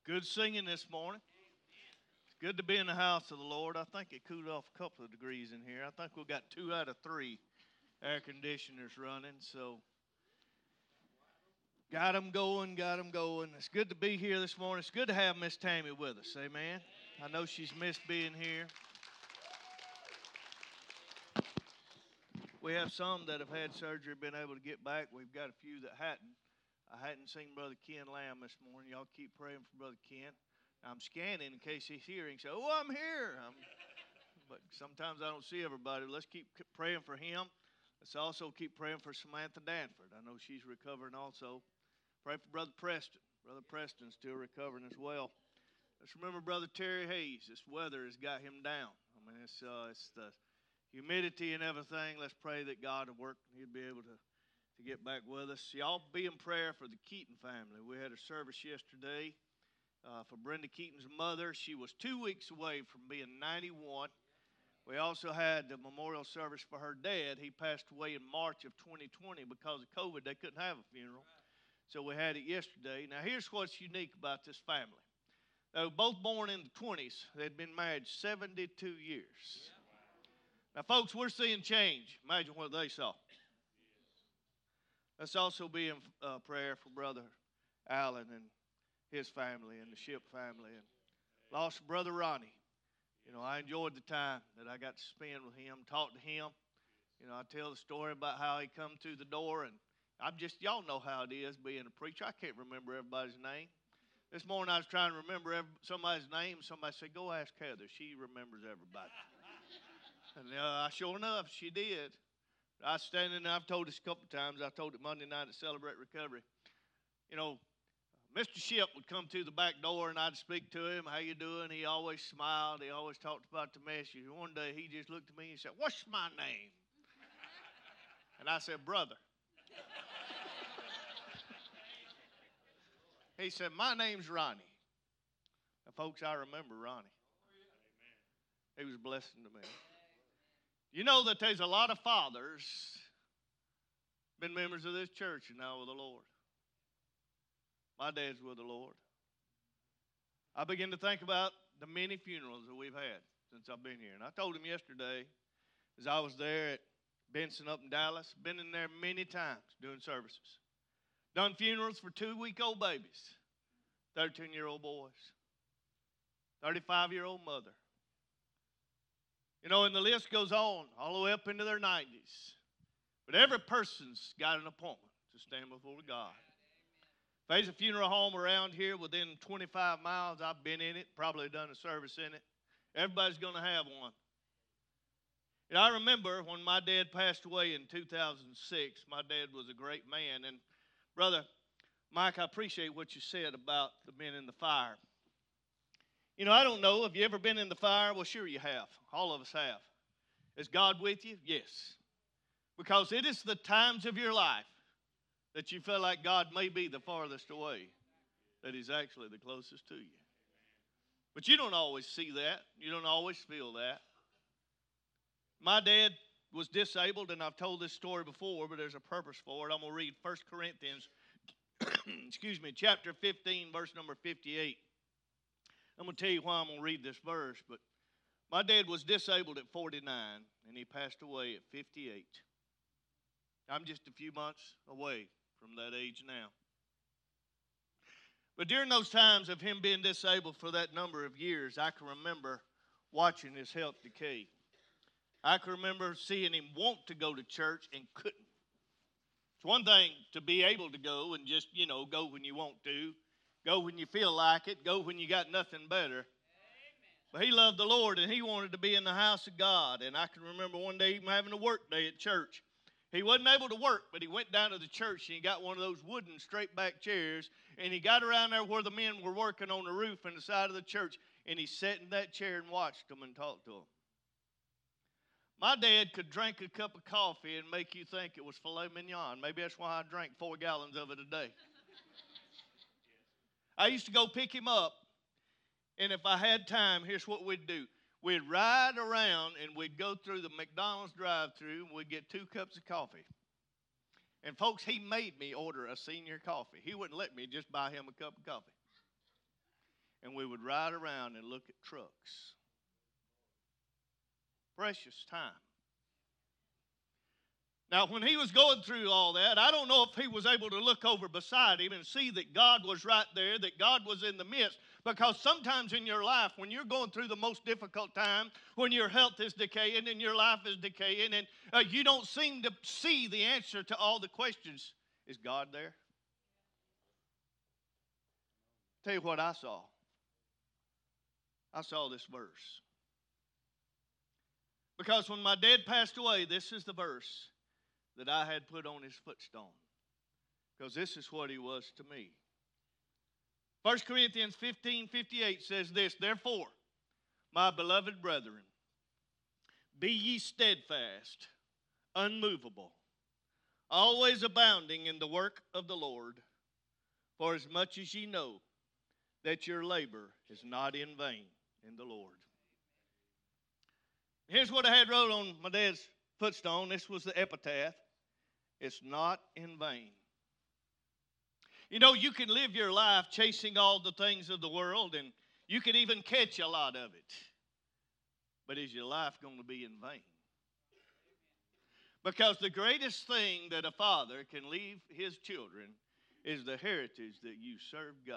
Good singing this morning. It's good to be in the house of the Lord. I think it cooled off a couple of degrees in here. I think we've got 2 out of 3 air conditioners running. So, got them going, got them going. It's good to be here this morning. It's good to have Miss Tammy with us. Amen. I know she's missed being here. We have some that have had surgery, been able to get back. We've got a few that hadn't. I hadn't seen Brother Ken Lamb this morning. Y'all keep praying for Brother Ken. I'm scanning in case he's here. He can say, "Oh, I'm here." But sometimes I don't see everybody. Let's keep praying for him. Let's also keep praying for Samantha Danford. I know she's recovering also. Pray for Brother Preston. Brother Preston's still recovering as well. Let's remember Brother Terry Hayes. This weather has got him down. I mean, it's the humidity and everything. Let's pray that God will work and he'll be able to get back with us. Y'all be in prayer for the Keaton family. We had a service yesterday for Brenda Keaton's mother. She was 2 weeks away from being 91. We also had the memorial service for her dad. He passed away in March of 2020 because of COVID. They couldn't have a funeral. So we had it yesterday. Now, here's what's unique about this family. They were both born in the 20s. They'd been married 72 years. Now, folks, we're seeing change. Imagine what they saw. Let's also be in prayer for Brother Allen and his family and the Ship family. And lost Brother Ronnie. You know, I enjoyed the time that I got to spend with him, talk to him. You know, I tell the story about how he come through the door. And y'all know how it is being a preacher. I can't remember everybody's name. This morning I was trying to remember somebody's name. Somebody said, "Go ask Heather. She remembers everybody." And sure enough, she did. I was standing there, I've told this a couple of times. I told it Monday night at Celebrate Recovery. You know, Mr. Ship would come through the back door and I'd speak to him. "How you doing?" He always smiled. He always talked about the message. One day he just looked at me and said, "What's my name?" And I said, "Brother." He said, "My name's Ronnie." Now, folks, I remember Ronnie. He was a blessing to me. You know that there's a lot of fathers been members of this church and now with the Lord. My dad's with the Lord. I begin to think about the many funerals that we've had since I've been here. And I told him yesterday, as I was there at Benson up in Dallas, been in there many times doing services. Done funerals for 2-week-old babies, 13-year-old boys, 35-year-old mother. You know, and the list goes on all the way up into their 90s. But every person's got an appointment to stand before God. If there's a funeral home around here within 25 miles, I've been in it, probably done a service in it. Everybody's going to have one. And I remember when my dad passed away in 2006, my dad was a great man. And Brother Mike, I appreciate what you said about the men in the fire. You know, I don't know. Have you ever been in the fire? Well, sure you have. All of us have. Is God with you? Yes. Because it is the times of your life that you feel like God may be the farthest away, that He's actually the closest to you. But you don't always see that. You don't always feel that. My dad was disabled, and I've told this story before, but there's a purpose for it. I'm going to read 1 Corinthians, chapter 15, verse number 58. I'm going to tell you why I'm going to read this verse, but my dad was disabled at 49, and he passed away at 58. I'm just a few months away from that age now. But during those times of him being disabled for that number of years, I can remember watching his health decay. I can remember seeing him want to go to church and couldn't. It's one thing to be able to go and just, go when you want to. Go when you feel like it. Go when you got nothing better. Amen. But he loved the Lord, and he wanted to be in the house of God. And I can remember one day even having a work day at church. He wasn't able to work, but he went down to the church, and he got one of those wooden straight-back chairs, and he got around there where the men were working on the roof and the side of the church, and he sat in that chair and watched them and talked to them. My dad could drink a cup of coffee and make you think it was filet mignon. Maybe that's why I drank 4 gallons of it a day. I used to go pick him up, and if I had time, here's what we'd do. We'd ride around, and we'd go through the McDonald's drive-thru, and we'd get 2 cups of coffee. And, folks, he made me order a senior coffee. He wouldn't let me just buy him a cup of coffee. and we would ride around and look at trucks. Precious time. Now, when he was going through all that, I don't know if he was able to look over beside him and see that God was right there, that God was in the midst. Because sometimes in your life, when you're going through the most difficult time, when your health is decaying and your life is decaying, and you don't seem to see the answer to all the questions, is God there? Tell you what I saw. I saw this verse. Because when my dad passed away, this is the verse that I had put on his footstone. Because this is what he was to me. 1 Corinthians 15:58 says this, therefore, my beloved brethren, be ye steadfast, unmovable, always abounding in the work of the Lord, for as much as ye know that your labor is not in vain in the Lord. Here's what I had wrote on my dad's footstone. This was the epitaph. It's not in vain. You know, you can live your life chasing all the things of the world, and you can even catch a lot of it. But is your life going to be in vain? Because the greatest thing that a father can leave his children is the heritage that you serve God.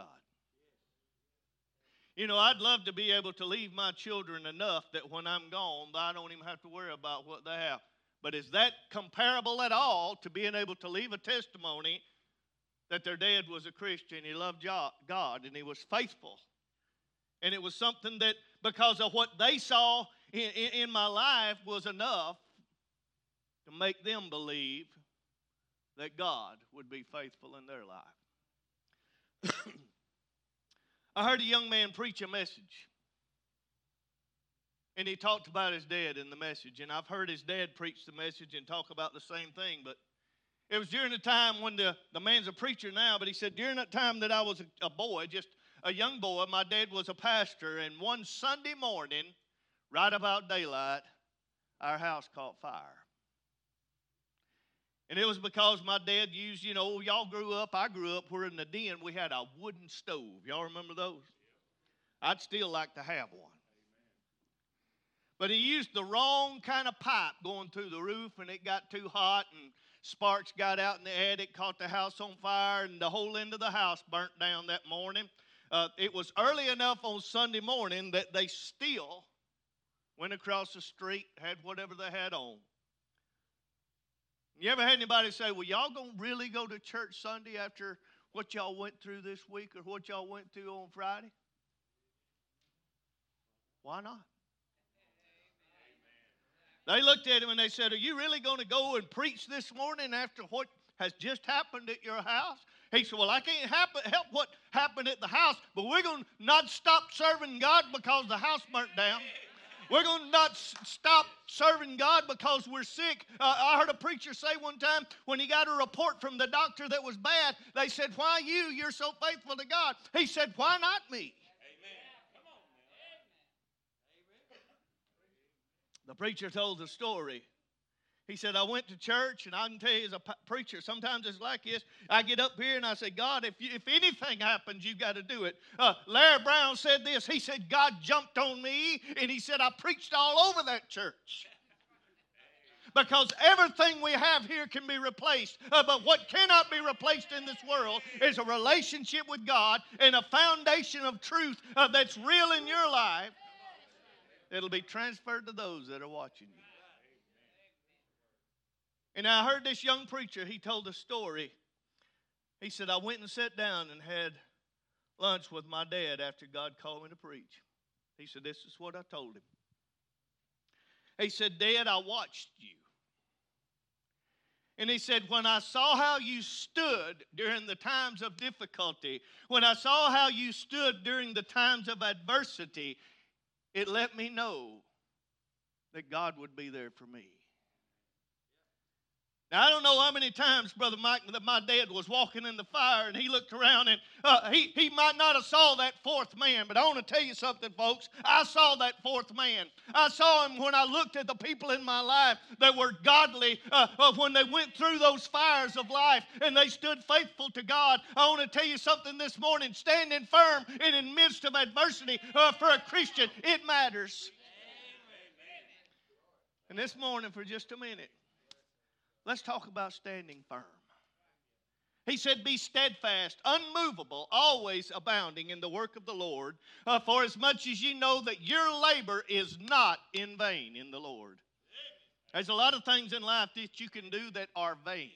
You know, I'd love to be able to leave my children enough that when I'm gone, I don't even have to worry about what they have. But is that comparable at all to being able to leave a testimony that their dad was a Christian, he loved God, and he was faithful? And it was something that, because of what they saw in my life, was enough to make them believe that God would be faithful in their life. I heard a young man preach a message. And he talked about his dad in the message. And I've heard his dad preach the message and talk about the same thing. But it was during the time when the man's a preacher now. But he said, during that time that I was a boy, just a young boy, my dad was a pastor. And one Sunday morning, right about daylight, our house caught fire. And it was because my dad used, you know, y'all grew up, I grew up, where in the den we had a wooden stove. Y'all remember those? I'd still like to have one. But he used the wrong kind of pipe going through the roof, and it got too hot, and sparks got out in the attic, caught the house on fire, and the whole end of the house burnt down that morning. It was early enough on Sunday morning that they still went across the street, had whatever they had on. You ever had anybody say, well, y'all going to really go to church Sunday after what y'all went through this week or what y'all went through on Friday? Why not? They looked at him and they said, are you really going to go and preach this morning after what has just happened at your house? He said, well, I can't help what happened at the house, but we're going to not stop serving God because the house burnt down. We're going to not stop serving God because we're sick. I heard a preacher say one time when he got a report from the doctor that was bad, they said, why you? You're so faithful to God. He said, why not me? The preacher told the story. He said, I went to church, and I can tell you as a preacher, sometimes it's like this. I get up here and I say, God, if anything happens, you've got to do it. Larry Brown said this. He said, God jumped on me, and he said, I preached all over that church. Because everything we have here can be replaced. But what cannot be replaced in this world is a relationship with God and a foundation of truth that's real in your life. It'll be transferred to those that are watching you. And I heard this young preacher, he told a story. He said, I went and sat down and had lunch with my dad after God called me to preach. He said, this is what I told him. He said, Dad, I watched you. And he said, when I saw how you stood during the times of difficulty, when I saw how you stood during the times of adversity, it let me know that God would be there for me. Now, I don't know how many times, Brother Mike, that my dad was walking in the fire and he looked around and he might not have saw that fourth man, but I want to tell you something, folks. I saw that fourth man. I saw him when I looked at the people in my life that were godly when they went through those fires of life and they stood faithful to God. I want to tell you something this morning. Standing firm in the midst of adversity for a Christian, it matters. And this morning, for just a minute, let's talk about standing firm. He said, be steadfast, unmovable, always abounding in the work of the Lord, for as much as ye know that your labor is not in vain in the Lord. There's a lot of things in life that you can do that are vain.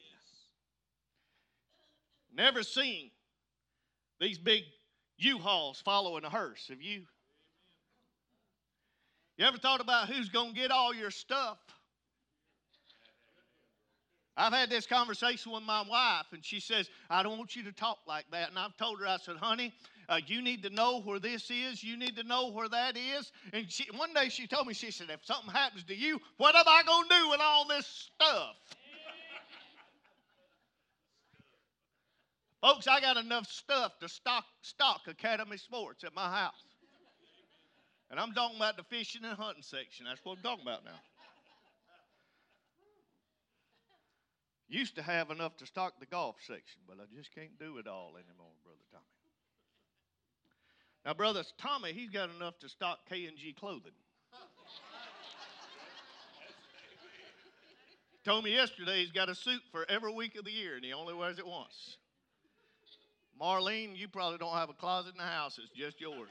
Never seen these big U-Hauls following a hearse, have you? You ever thought about who's going to get all your stuff? I've had this conversation with my wife, and she says, I don't want you to talk like that. And I've told her, I said, honey, you need to know where this is. You need to know where that is. And one day she told me, she said, if something happens to you, what am I going to do with all this stuff? Folks, I got enough stuff to stock Academy Sports at my house. And I'm talking about the fishing and hunting section. That's what I'm talking about now. Used to have enough to stock the golf section, but I just can't do it all anymore, Brother Tommy. Now, Brother Tommy, he's got enough to stock K&G clothing. Told me yesterday he's got a suit for every week of the year, and he only wears it once. Marlene, you probably don't have a closet in the house. It's just yours.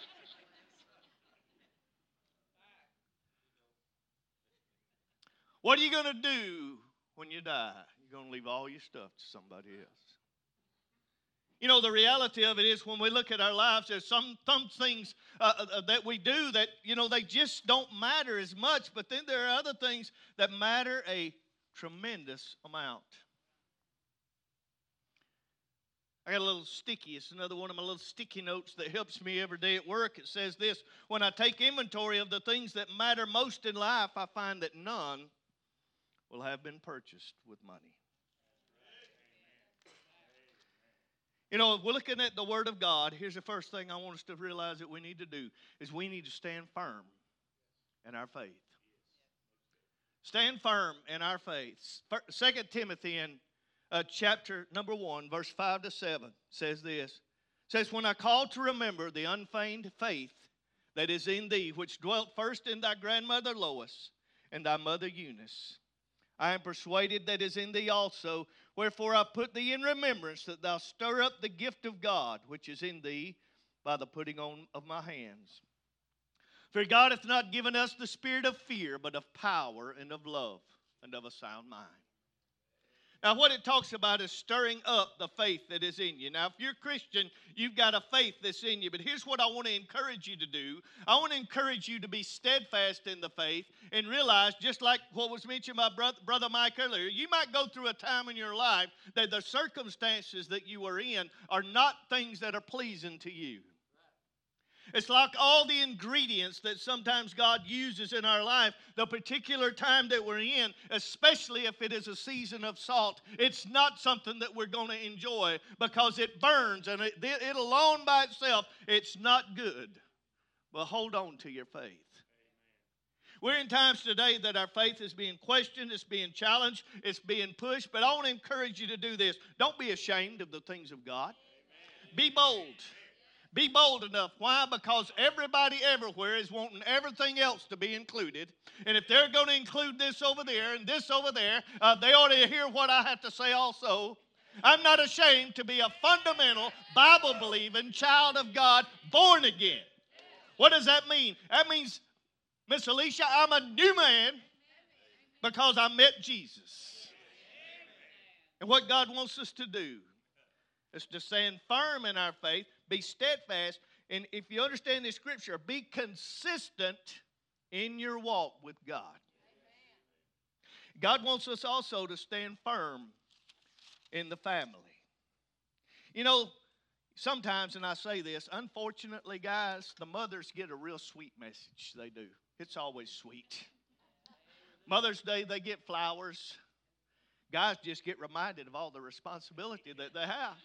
What are you going to do when you die? You're going to leave all your stuff to somebody else. You know, the reality of it is when we look at our lives, there's some things that we do that, you know, they just don't matter as much. But then there are other things that matter a tremendous amount. I got a little sticky. It's another one of my little sticky notes that helps me every day at work. It says this: when I take inventory of the things that matter most in life, I find that none will have been purchased with money. You know, if we're looking at the Word of God, here's the first thing I want us to realize that we need to do is we need to stand firm in our faith. Stand firm in our faith. 2 Timothy in chapter number 1, verse 5 to 7 says this. It says, when I call to remember the unfeigned faith that is in thee, which dwelt first in thy grandmother Lois and thy mother Eunice, I am persuaded that is in thee also. Wherefore I put thee in remembrance that thou stir up the gift of God which is in thee by the putting on of my hands. For God hath not given us the spirit of fear, but of power and of love and of a sound mind. Now, what it talks about is stirring up the faith that is in you. Now, if you're a Christian, you've got a faith that's in you. But here's what I want to encourage you to do. I want to encourage you to be steadfast in the faith and realize, just like what was mentioned by Brother Mike earlier, you might go through a time in your life that the circumstances that you are in are not things that are pleasing to you. It's like all the ingredients that sometimes God uses in our life, the particular time that we're in, especially if it is a season of salt, it's not something that we're going to enjoy because it burns and it alone by itself, it's not good. But hold on to your faith. We're in times today that our faith is being questioned, it's being challenged, it's being pushed, but I want to encourage you to do this. Don't be ashamed of the things of God. Be bold. Be bold enough. Why? Because everybody everywhere is wanting everything else to be included. And if they're going to include this over there and this over there, they ought to hear what I have to say also. I'm not ashamed to be a fundamental, Bible-believing child of God, born again. What does that mean? That means, Miss Alicia, I'm a new man because I met Jesus. And what God wants us to do is to stand firm in our faith, be steadfast, and if you understand this scripture, be consistent in your walk with God. God wants us also to stand firm in the family. You know, sometimes, and I say this, unfortunately, guys, the mothers get a real sweet message. They do. It's always sweet. Mother's Day, they get flowers. Guys just get reminded of all the responsibility that they have.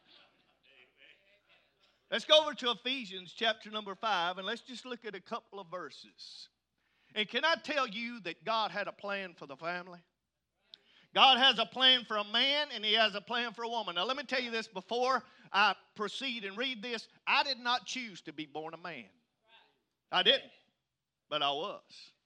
Let's go over to Ephesians chapter number 5, and let's just look at a couple of verses. And can I tell you that God had a plan for the family? God has a plan for a man, and He has a plan for a woman. Now, let me tell you this before I proceed and read this. I did not choose to be born a man. I didn't, but I was.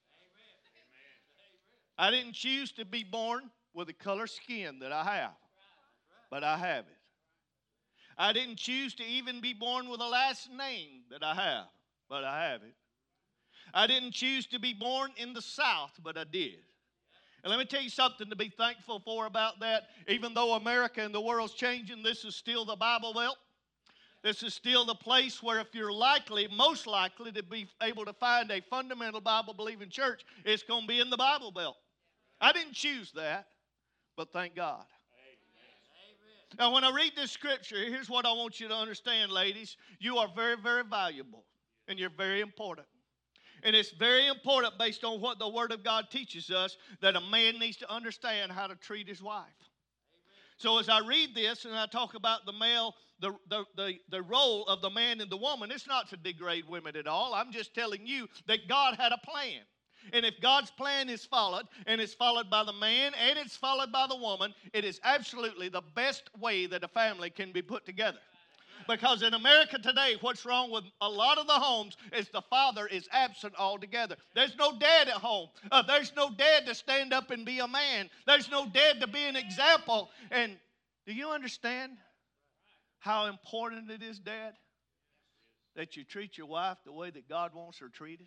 I didn't choose to be born with the color skin that I have, but I have it. I didn't choose to even be born with the last name that I have, but I have it. I didn't choose to be born in the South, but I did. And let me tell you something to be thankful for about that. Even though America and the world's changing, this is still the Bible Belt. This is still the place where if you're most likely to be able to find a fundamental Bible-believing church, it's going to be in the Bible Belt. I didn't choose that, but thank God. Now, when I read this scripture, here's what I want you to understand, ladies. You are very, very valuable, and you're very important. And it's very important based on what the Word of God teaches us that a man needs to understand how to treat his wife. So as I read this and I talk about the male, the role of the man and the woman, it's not to degrade women at all. I'm just telling you that God had a plan. And if God's plan is followed, and it's followed by the man and it's followed by the woman, it is absolutely the best way that a family can be put together. Because in America today, what's wrong with a lot of the homes is the father is absent altogether. There's no dad at home. There's no dad to stand up and be a man. There's no dad to be an example. And do you understand how important it is, Dad, that you treat your wife the way that God wants her treated?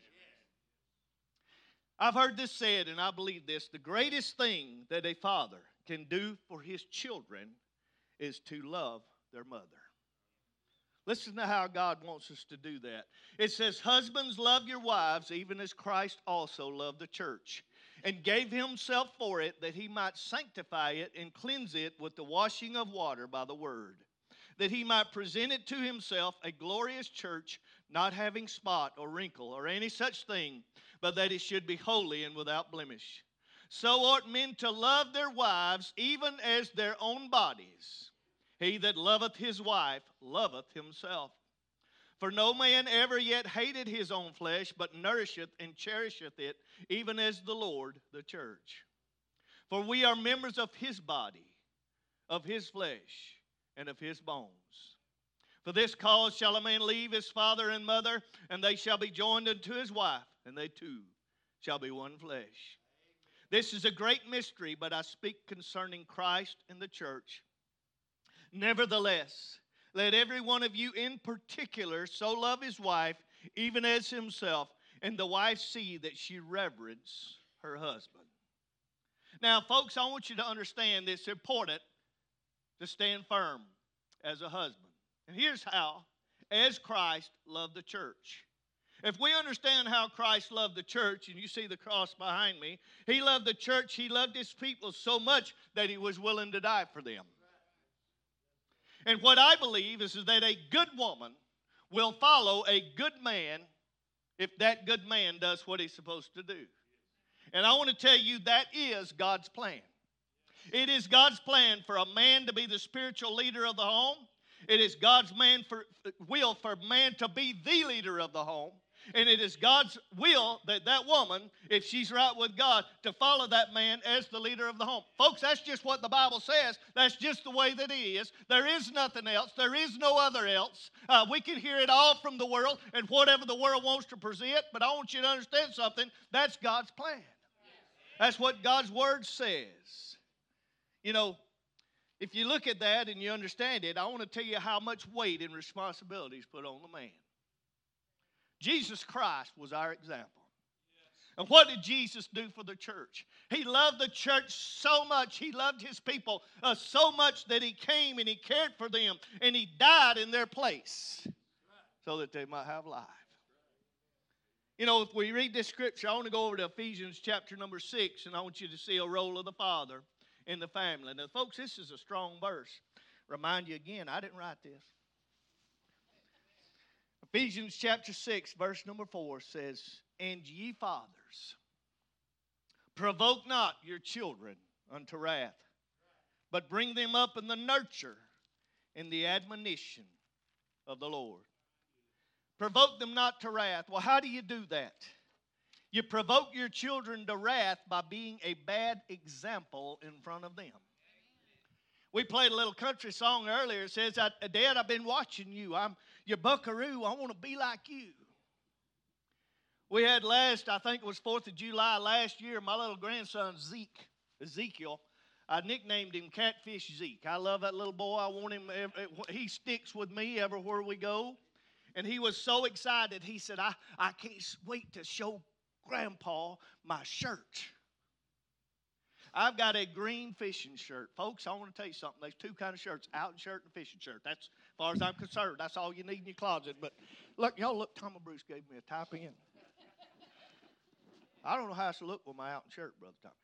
I've heard this said, and I believe this. The greatest thing that a father can do for his children is to love their mother. Listen to how God wants us to do that. It says, husbands, love your wives, even as Christ also loved the church, and gave himself for it, that he might sanctify it and cleanse it with the washing of water by the word, that he might present it to himself a glorious church, not having spot or wrinkle or any such thing, but that it should be holy and without blemish. So ought men to love their wives, even as their own bodies. He that loveth his wife loveth himself. For no man ever yet hated his own flesh, but nourisheth and cherisheth it, even as the Lord the church. For we are members of his body, of his flesh, and of his bones. For this cause shall a man leave his father and mother, and they shall be joined unto his wife, and they two shall be one flesh. This is a great mystery, but I speak concerning Christ and the church. Nevertheless, let every one of you in particular so love his wife, even as himself, and the wife see that she reverence her husband. Now, folks, I want you to understand it's important to stand firm as a husband. And here's how. As Christ loved the church. If we understand how Christ loved the church, and you see the cross behind me, he loved the church, he loved his people so much that he was willing to die for them. And what I believe is that a good woman will follow a good man if that good man does what he's supposed to do. And I want to tell you that is God's plan. It is God's plan for a man to be the spiritual leader of the home. It is God's will for man to be the leader of the home. And it is God's will that that woman, if she's right with God, to follow that man as the leader of the home. Folks, that's just what the Bible says. That's just the way that it is. There is nothing else. There is no other else. We can hear it all from the world and whatever the world wants to present, but I want you to understand something. That's God's plan. That's what God's Word says. You know, if you look at that and you understand it, I want to tell you how much weight and responsibility is put on the man. Jesus Christ was our example. And what did Jesus do for the church? He loved the church so much. He loved his people so much that he came and he cared for them. And he died in their place so that they might have life. You know, if we read this scripture, I want to go over to Ephesians chapter number 6. And I want you to see a role of the father in the family. Now, folks, this is a strong verse. Remind you again, I didn't write this. Ephesians chapter 6, verse number 4 says, And ye fathers, provoke not your children unto wrath, but bring them up in the nurture and the admonition of the Lord. Provoke them not to wrath. Well, how do you do that? You provoke your children to wrath by being a bad example in front of them. We played a little country song earlier. It says, Dad, I've been watching you. I'm your buckaroo. I want to be like you. We had I think it was 4th of July last year, my little grandson Ezekiel, I nicknamed him Catfish Zeke. I love that little boy. I want him. He sticks with me everywhere we go. And he was so excited. He said, I can't wait to show Grandpa my shirt. I've got a green fishing shirt. Folks, I want to tell you something. There's two kinds of shirts, outing shirt and fishing shirt. That's, as far as I'm concerned, that's all you need in your closet. But look, Tom and Bruce gave me a type in. I don't know how to look with my outing shirt, Brother Tommy.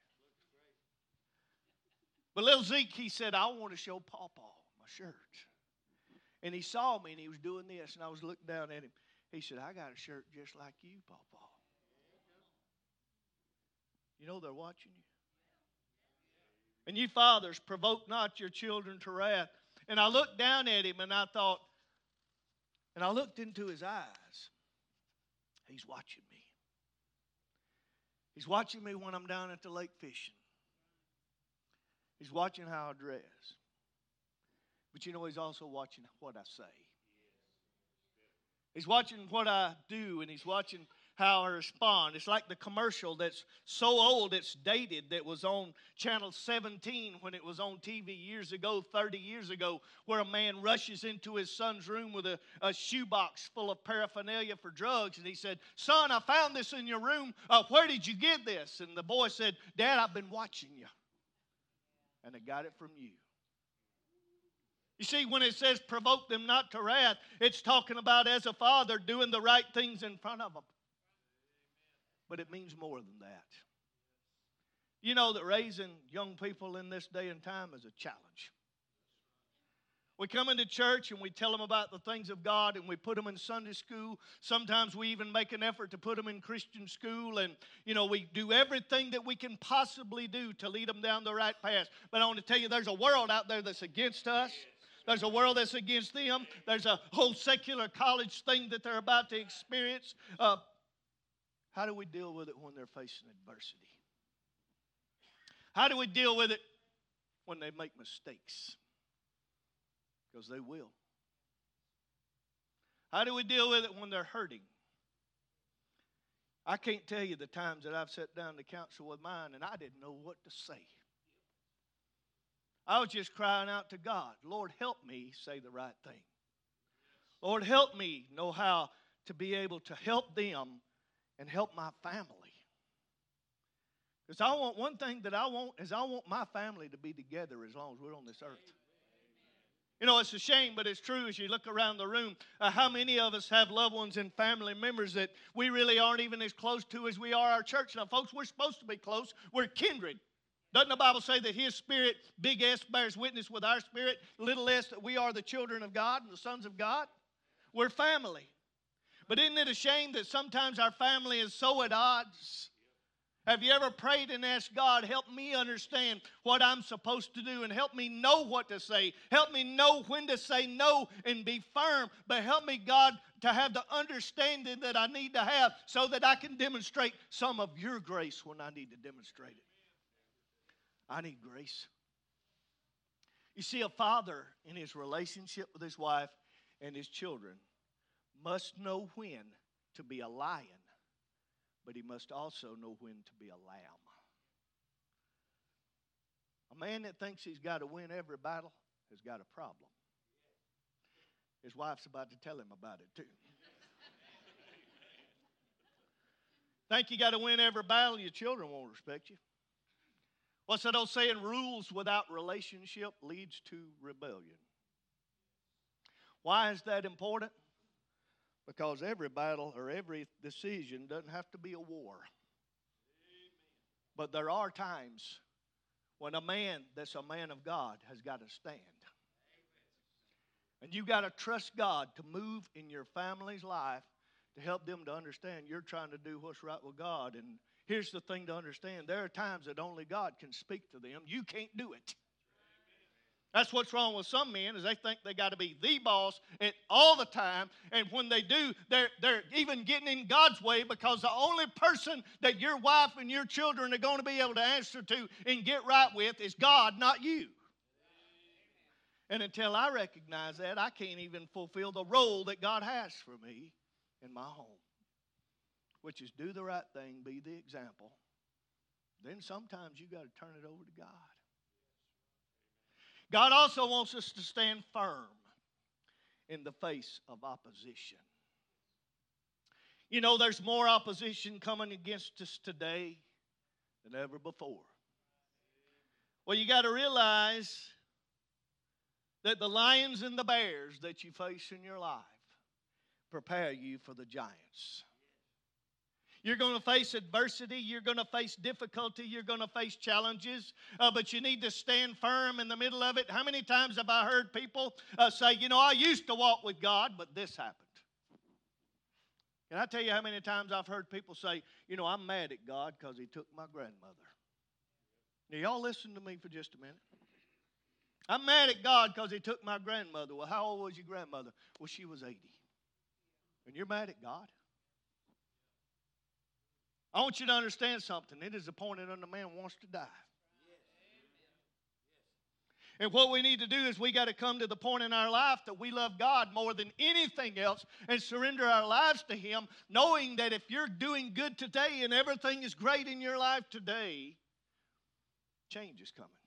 But little Zeke, he said, I want to show Pawpaw my shirt. And he saw me and he was doing this, and I was looking down at him. He said, I got a shirt just like you, Pawpaw. You know they're watching you. And you fathers, provoke not your children to wrath. And I looked down at him and I thought, and I looked into his eyes. He's watching me. He's watching me when I'm down at the lake fishing. He's watching how I dress. But you know, he's also watching what I say. He's watching what I do, and he's watching how I respond. It's like the commercial that's so old it's dated that was on Channel 17 when it was on TV years ago, 30 years ago, where a man rushes into his son's room with a shoebox full of paraphernalia for drugs. And he said, son, I found this in your room. Where did you get this? And the boy said, Dad, I've been watching you. And I got it from you. You see, when it says provoke them not to wrath, it's talking about as a father doing the right things in front of them. But it means more than that. You know that raising young people in this day and time is a challenge. We come into church and we tell them about the things of God, and we put them in Sunday school. Sometimes we even make an effort to put them in Christian school, and we do everything that we can possibly do to lead them down the right path. But I want to tell you, there's a world out there that's against us. There's a world that's against them. There's a whole secular college thing that they're about to experience. How do we deal with it when they're facing adversity? How do we deal with it when they make mistakes? Because they will. How do we deal with it when they're hurting? I can't tell you the times that I've sat down to counsel with mine and I didn't know what to say. I was just crying out to God, Lord, help me say the right thing. Lord, help me know how to be able to help them and help my family. Because one thing that I want is I want my family to be together as long as we're on this earth. It's a shame, but it's true as you look around the room, how many of us have loved ones and family members that we really aren't even as close to as we are our church. Now, folks, we're supposed to be close. We're kindred. Doesn't the Bible say that His Spirit, big S, bears witness with our spirit, little s, that we are the children of God and the sons of God? We're family. But isn't it a shame that sometimes our family is so at odds? Have you ever prayed and asked God, help me understand what I'm supposed to do and help me know what to say. Help me know when to say no and be firm. But help me, God, to have the understanding that I need to have so that I can demonstrate some of your grace when I need to demonstrate it. I need grace. You see, a father in his relationship with his wife and his children must know when to be a lion, but he must also know when to be a lamb. A man that thinks he's got to win every battle has got a problem. His wife's about to tell him about it too. Think you got to win every battle, your children won't respect you. What's that old saying? Rules without relationship leads to rebellion. Why is that important? Because every battle or every decision doesn't have to be a war. But there are times when a man that's a man of God has got to stand. And you've got to trust God to move in your family's life to help them to understand you're trying to do what's right with God. And here's the thing to understand. There are times that only God can speak to them. You can't do it. That's what's wrong with some men, is they think they got to be the boss at all the time. And when they do, they're even getting in God's way, because the only person that your wife and your children are going to be able to answer to and get right with is God, not you. And until I recognize that, I can't even fulfill the role that God has for me in my home, which is do the right thing, be the example. Then sometimes you got to turn it over to God. God also wants us to stand firm in the face of opposition. You know, there's more opposition coming against us today than ever before. Well, you got to realize that the lions and the bears that you face in your life prepare you for the giants. You're going to face adversity. You're going to face difficulty. You're going to face challenges. But you need to stand firm in the middle of it. How many times have I heard people say, you know, I used to walk with God, but this happened? Can I tell you how many times I've heard people say, you know, I'm mad at God because He took my grandmother. Now, y'all listen to me for just a minute. I'm mad at God because He took my grandmother. Well, how old was your grandmother? Well, she was 80. And you're mad at God? I want you to understand something. It is appointed unto man wants to die. And what we need to do is we got to come to the point in our life that we love God more than anything else and surrender our lives to Him, knowing that if you're doing good today and everything is great in your life today, change is coming.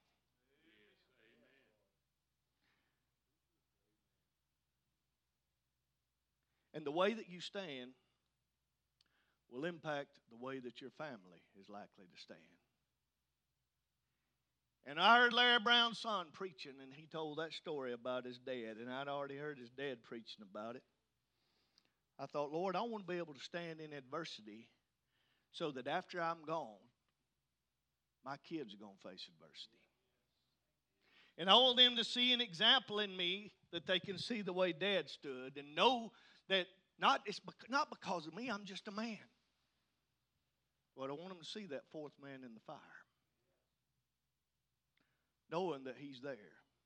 And the way that you stand will impact the way that your family is likely to stand. And I heard Larry Brown's son preaching, and he told that story about his dad, and I'd already heard his dad preaching about it. I thought, Lord, I want to be able to stand in adversity so that after I'm gone, my kids are going to face adversity. And I want them to see an example in me that they can see the way Dad stood and know that it's not because of me, I'm just a man. But I want them to see that fourth man in the fire, knowing that He's there.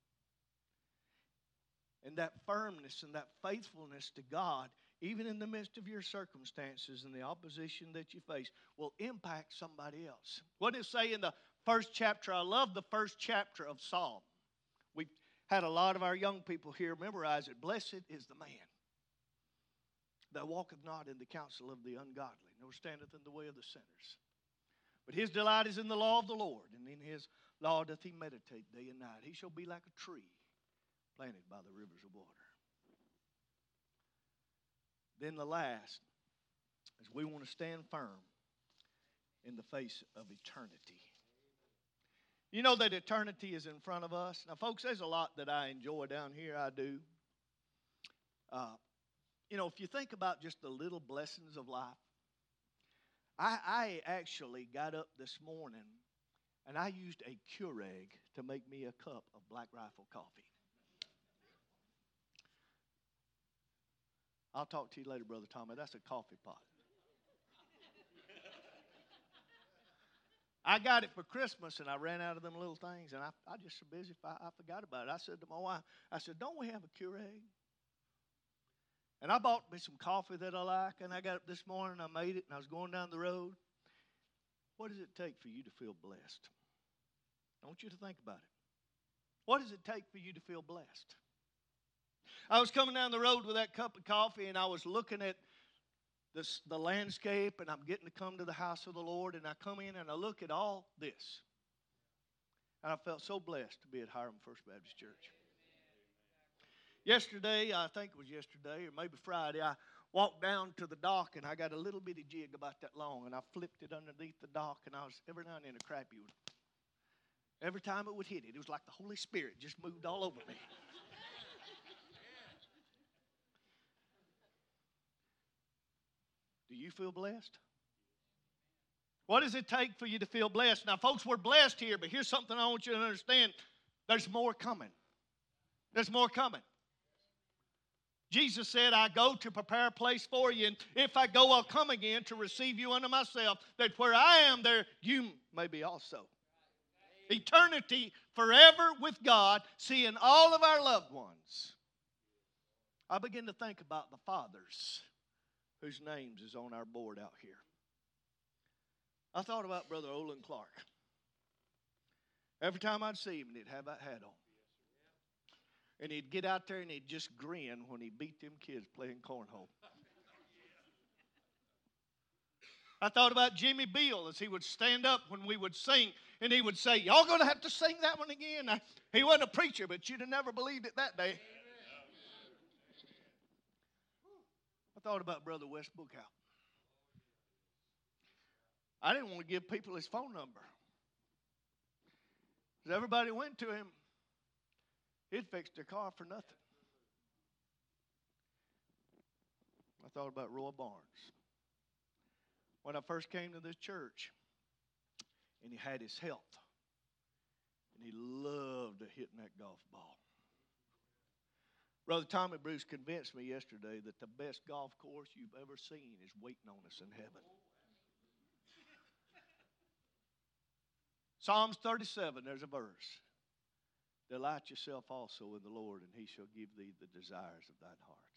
And that firmness and that faithfulness to God, even in the midst of your circumstances and the opposition that you face, will impact somebody else. What does it say in the first chapter? I love the first chapter of Psalm. We've had a lot of our young people here memorize it. Blessed is the man that walketh not in the counsel of the ungodly, nor standeth in the way of the sinners. But his delight is in the law of the Lord, and in His law doth he meditate day and night. He shall be like a tree planted by the rivers of water. Then the last is we want to stand firm in the face of eternity. You know that eternity is in front of us. Now, folks, there's a lot that I enjoy down here. I do. You know, if you think about just the little blessings of life, I actually got up this morning and I used a Keurig to make me a cup of Black Rifle coffee. I'll talk to you later, Brother Tommy. That's a coffee pot. I got it for Christmas, and I ran out of them little things, and I just so busy, I forgot about it. I said to my wife, I said, don't we have a Keurig? And I bought me some coffee that I like, and I got up this morning, I made it, and I was going down the road. What does it take for you to feel blessed? I want you to think about it. What does it take for you to feel blessed? I was coming down the road with that cup of coffee, and I was looking at the landscape, and I'm getting to come to the house of the Lord, and I come in and I look at all this. And I felt so blessed to be at Hiram First Baptist Church. Yesterday, I think it was yesterday or maybe Friday, I walked down to the dock, and I got a little bitty jig about that long, and I flipped it underneath the dock, and I was every now and then a crappie would. Every time it would hit it was like the Holy Spirit just moved all over me. Do you feel blessed? What does it take for you to feel blessed? Now, folks, we're blessed here, but here's something I want you to understand. There's more coming. There's more coming. Jesus said, I go to prepare a place for you, and if I go, I'll come again to receive you unto myself, that where I am, there you may be also. Eternity forever with God, seeing all of our loved ones. I begin to think about the fathers whose names is on our board out here. I thought about Brother Olin Clark. Every time I'd see him, he'd have that hat on. And he'd get out there and he'd just grin when he beat them kids playing cornhole. I thought about Jimmy Beal as he would stand up when we would sing and he would say, y'all going to have to sing that one again. He wasn't a preacher, but you'd have never believed it that day. I thought about Brother Wes Bookhout. I didn't want to give people his phone number. Because everybody went to him, he'd fix their car for nothing. I thought about Roy Barnes. When I first came to this church, and he had his health, and he loved hitting that golf ball. Brother Tommy Bruce convinced me yesterday that the best golf course you've ever seen is waiting on us in heaven. Psalms 37, there's a verse. Delight yourself also in the Lord, and he shall give thee the desires of thine heart.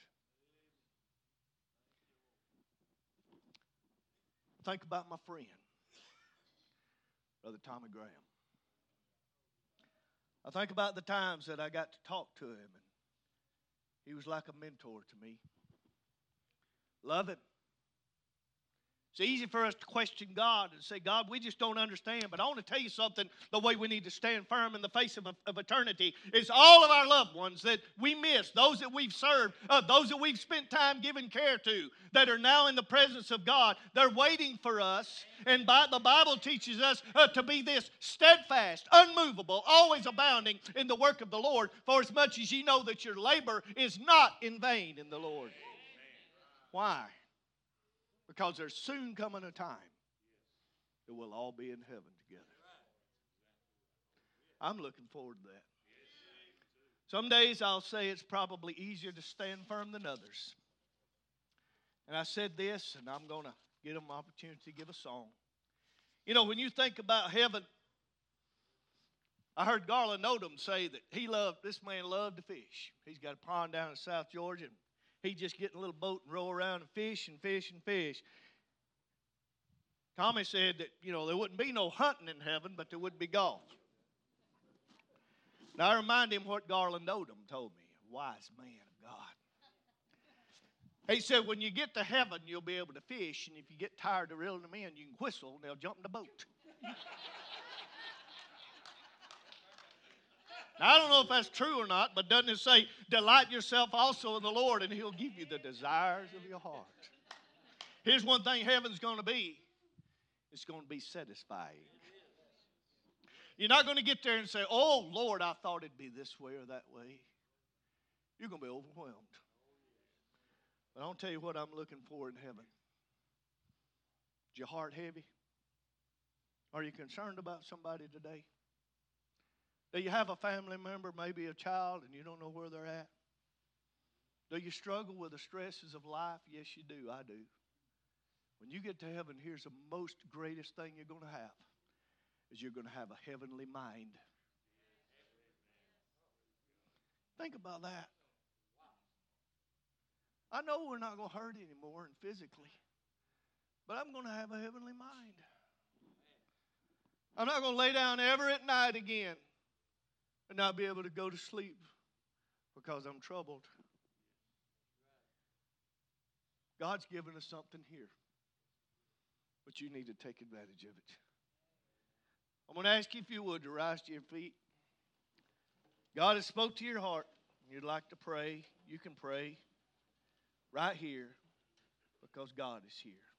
Think about my friend, Brother Tommy Graham. I think about the times that I got to talk to him, and he was like a mentor to me. Love him. It's easy for us to question God and say, God, we just don't understand. But I want to tell you something, the way we need to stand firm in the face of eternity is all of our loved ones that we miss, those that we've served, those that we've spent time giving care to, that are now in the presence of God. They're waiting for us. And the Bible teaches us to be this steadfast, unmovable, always abounding in the work of the Lord, for as much as ye know that your labor is not in vain in the Lord. Why? Because there's soon coming a time that we'll all be in heaven together. I'm looking forward to that. Some days I'll say it's probably easier to stand firm than others. And I said this, and I'm going to give them an opportunity to give a song. You know, when you think about heaven, I heard Garland Odom say that this man loved to fish. He's got a pond down in South Georgia, and he'd just get in a little boat and roll around and fish and fish and fish. Tommy said that, there wouldn't be no hunting in heaven, but there would be golf. Now, I remind him what Garland Odom told me, a wise man of God. He said, when you get to heaven, you'll be able to fish, and if you get tired of reeling them in, you can whistle, and they'll jump in the boat. Now, I don't know if that's true or not, but doesn't it say, delight yourself also in the Lord, and he'll give you the desires of your heart. Here's one thing heaven's going to be. It's going to be satisfying. You're not going to get there and say, oh, Lord, I thought it'd be this way or that way. You're going to be overwhelmed. But I'll tell you what I'm looking for in heaven. Is your heart heavy? Are you concerned about somebody today? Do you have a family member, maybe a child, and you don't know where they're at? Do you struggle with the stresses of life? Yes, you do. I do. When you get to heaven, here's the most greatest thing you're going to have, is you're going to have a heavenly mind. Think about that. I know we're not going to hurt anymore and physically, but I'm going to have a heavenly mind. I'm not going to lay down ever at night again and not be able to go to sleep because I'm troubled. God's given us something here, but you need to take advantage of it. I'm going to ask you if you would to rise to your feet. God has spoke to your heart. You'd like to pray. You can pray right here because God is here.